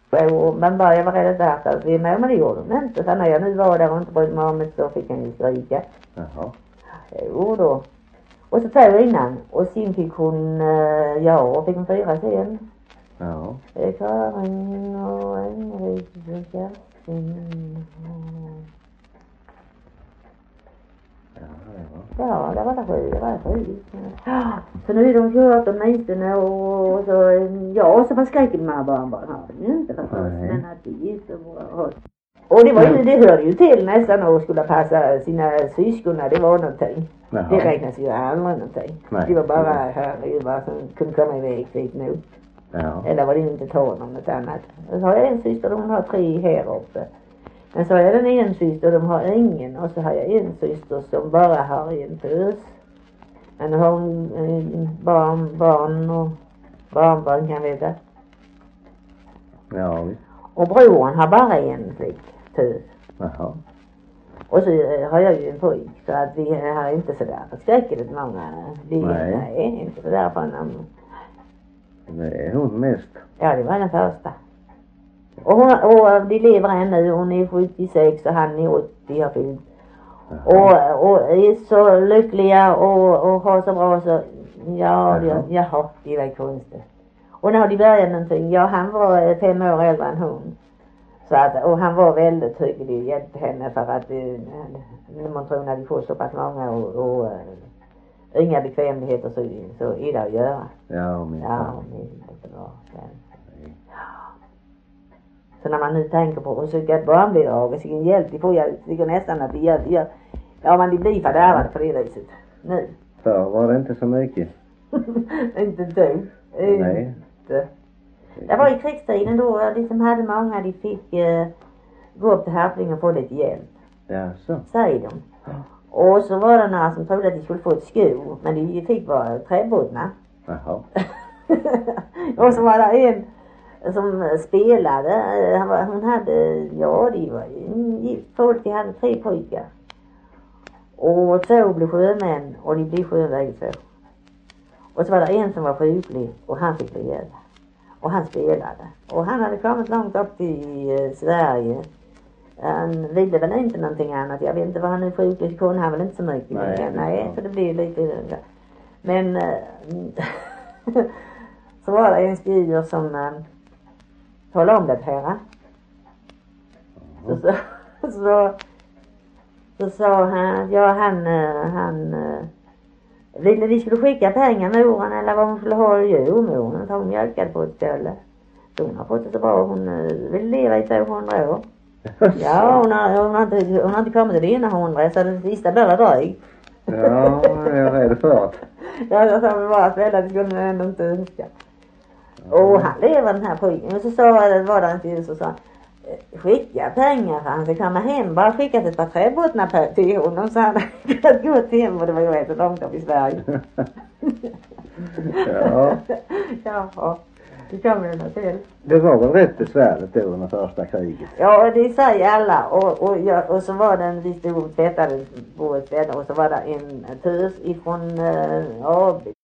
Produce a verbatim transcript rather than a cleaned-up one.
Och man började vara rädd där, så vi med, men det gjorde de inte. Sen när jag nu var där och inte brydde mig om det, så fick han ju stryka. Jaha. Jo då. Och så två innan. Och sen fick hon, uh, ja, och fick hon fyra sen. Ja. Karin och Enrique och Kerstin. Ja, ja. Ja, det var det sju, det var det sju. Ja, så nu är de kört och nysen och så, ja, och så var skräcken med barnbarn har de inte förstås, men att det är så bra. Och det var ju, det hörde ju till nästan att skulle passa sina syskon, det var någonting. Jaha. Det räknas ju aldrig någonting. Nej. Det var bara här, det var som kunde komma iväg fick nu. Ja. Eller var det inte tal om något annat. Så har jag en syster, de har tre här uppe. Men så har jag den en syster, de har ingen. Och så har jag en syster som bara har en pös. Men har hon eh, barn, barn och barnbarn kan veta. Ja. Och brorn har bara en flick tös. Jaha. Och så eh, har jag ju en pojk. Så att vi har inte sådär förskräckligt många. Vi, nej. Nej, inte sådär för någon. Det är hon mest. Ja, det var den första. Och, hon, och de lever ännu. Hon är sjuttiosex och han är åttio har fyllt. Och, och är så lyckliga och, och har så bra så. Ja, det, jaha, det var konstigt. Och när de började någonting. Ja, han var fem år äldre än hon. Så att, och han var väldigt hygglig. Hjälpte henne för att när man tror när de får så pass många och, och inga bekvämligheter så, så är det att göra. Ja, men ja, men det var ja. Så när man nu tänker på att söka ett barnbidrag och sin hjälp, det får jag tycker nästan att det gör, det gör ja, man det blir fördärvade på det viset nu. Så var det inte så mycket? Inte du. Nej. Inte. Det var i krigstiden då, de som hade många, de fick uh, gå upp till Härpling och få lite hjälp. Ja, så. Säger de. Ja. Och så var det några som trodde att de skulle få ett sko, men de fick bara träbådna. Jaha. Och så var det en som spelade, hon hade, ja det var gift folk, de hade tre pojkar. Och två blev sjömän och de blev sjöväg två. Och så var det en som var sjuklig och han fick bli hjälp. Och han spelade. Och han hade kommit långt upp till uh, Sverige. Han ville väl inte någonting annat. Jag vet inte vad han är sjuklig, så kunde han väl inte så mycket. Nej, Nej så det blev lite. Men uh, så var det en skriver som uh, talade om det här. Så, så, så, så sa han, ja han, uh, han uh, ville vi skulle skicka pengar med oren eller vad hon skulle ha ju med oren. Så hon mjölkade på ett ställe. Så hon har fått det så bra. Hon uh, vill leva i tvåhundra år. Ja, hon har, hon, har inte, hon har inte kommit till det ena hundra. Så det sista blir dryg. Ja, jag är rädd för att. Ja, jag sa bara att väl, det skulle man ändå inte önska. Ja. Och han lever den här pojken. Och så sa det, var det inte så sa han, skicka pengar för han ska komma hem. Bara skickat ett par träbåtnar till honom. Så han hade gått hem och det var ju rätt långt upp i Sverige. Ja. Ja, det kommer det till. Det var väl rätt besvärligt då under första kriget. Ja, det säger alla. Och, och, ja, och så var det en vi stod och tvättade på ett ställe och så var det en tös ifrån äh, A B.